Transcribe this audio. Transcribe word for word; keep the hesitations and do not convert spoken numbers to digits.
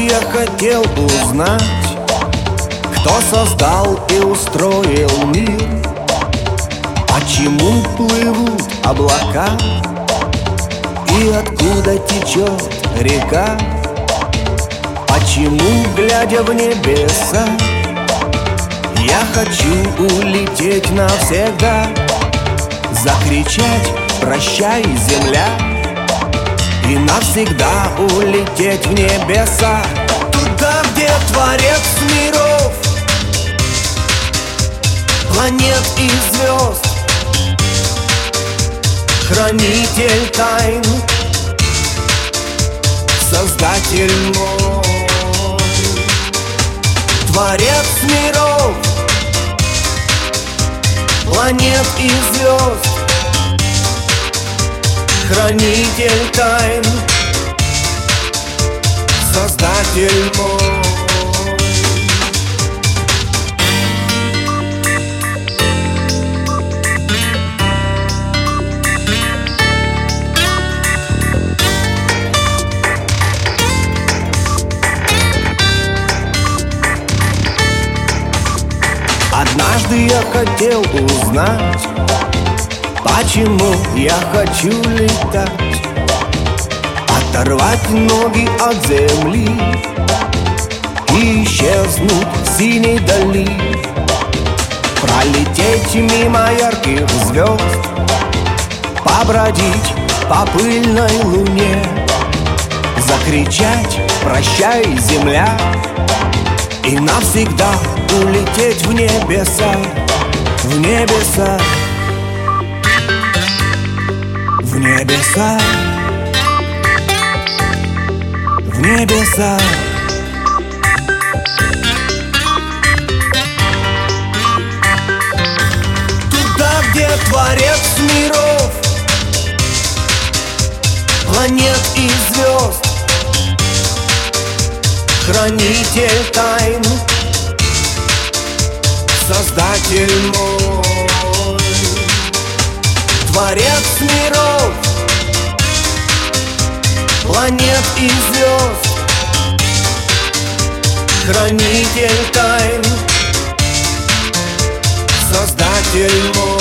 я хотел узнать, кто создал и устроил мир, почему плывут облака и откуда течет река, почему, глядя в небеса, я хочу улететь навсегда, закричать «Прощай, земля!» и навсегда улететь в небеса, туда, где Творец миров, планет и звезд, хранитель тайн, Создатель мой. Творец миров, планет и звезд, хранитель тайн, Создатель мой. Однажды я хотел узнать, почему я хочу летать, оторвать ноги от земли и исчезнуть в синей дали, пролететь мимо ярких звезд, побродить по пыльной луне, закричать «Прощай, земля!» и навсегда улететь в небеса, в небеса, в небеса, в небеса. Туда, где Творец миров, планет и звезд, хранитель тайн, Создатель мой. Творец миров, планет и звезд, хранитель тайн, Создатель мой.